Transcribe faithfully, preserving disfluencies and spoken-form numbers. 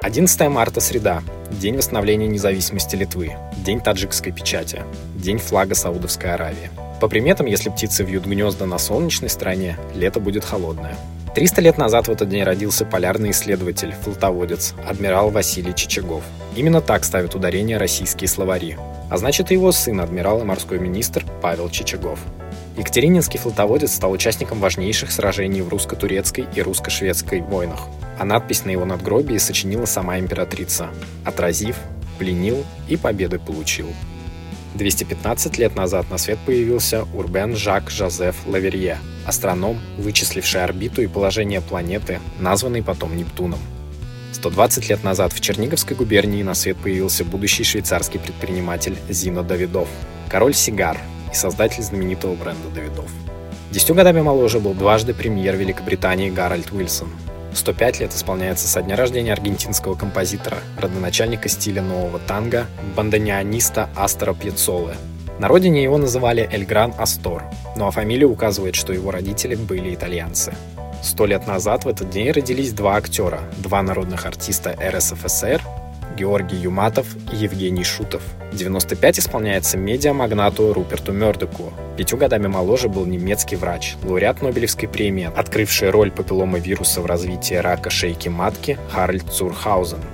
одиннадцатого марта – среда. День восстановления независимости Литвы. День таджикской печати. День флага Саудовской Аравии. По приметам, если птицы вьют гнезда на солнечной стороне, лето будет холодное. триста лет назад в этот день родился полярный исследователь, флотоводец, адмирал Василий Чичагов. Именно так ставят ударение российские словари. А значит, и его сын, адмирал и морской министр Павел Чичагов. Екатерининский флотоводец стал участником важнейших сражений в русско-турецкой и русско-шведской войнах. А надпись на его надгробии сочинила сама императрица: «Отразив, пленил и победы получил». двести пятнадцать лет назад на свет появился Урбен Жак Жозеф Лаверье, астроном, вычисливший орбиту и положение планеты, названный потом Нептуном. сто двадцать лет назад в Черниговской губернии на свет появился будущий швейцарский предприниматель Зино Давидов, король сигар и создатель знаменитого бренда Давидов. Десятью годами моложе был дважды премьер Великобритании Гарольд Уилсон. сто пять лет исполняется со дня рождения аргентинского композитора, родоначальника стиля нового танго, бандоneониста Астора Пьяццолы. На родине его называли Эль Гран Астор, ну а фамилия указывает, что его родители были итальянцы. Сто лет назад в этот день родились два актера, два народных артиста эр эс эф эс эр, Георгий Юматов и Евгений Шутов. девяносто пять исполняется медиамагнату Руперту Мёрдоку. Пятью годами моложе был немецкий врач, лауреат Нобелевской премии, открывший роль папилломавируса в развитии рака шейки матки Харальд Цурхаузен.